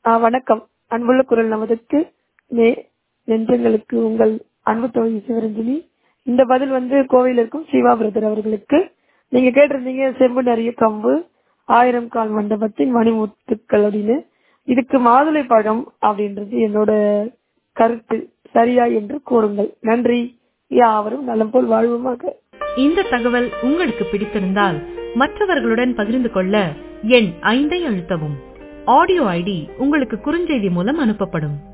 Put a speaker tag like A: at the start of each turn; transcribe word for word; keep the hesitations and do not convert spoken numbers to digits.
A: ஆ, வணக்கம். அன்புள்ள குரல் நமதுக்கு நே- நெஞ்சங்களுக்கு உங்கள் அன்பு தோழி சிவரஞ்சனி. இந்த பதில் வந்து கோவையில் இருக்கும் சிவா பிரதர் அவர்களுக்கு. நீங்க கேட்டிருந்தீங்க செம்பு நிறைய கம்பு ஆயிரம் கால் மண்டபத்தின் மணிமுத்துக்கள் அப்படின்னு. இதுக்கு மாதுளை பழம் அப்படின்றது என்னோட கருத்து. சரியா என்று கூறுங்கள். நன்றி. யாவரும் நலம் போல் வாழ்வுமாக.
B: இந்த தகவல் உங்களுக்கு பிடித்திருந்தால் மற்றவர்களுடன் பகிர்ந்து கொள்ள எண் ஐந்தை அழுத்தவும். ஆடியோ ஐடி உங்களுக்கு குறுஞ்செய்தி மூலம் அனுப்பப்படும்.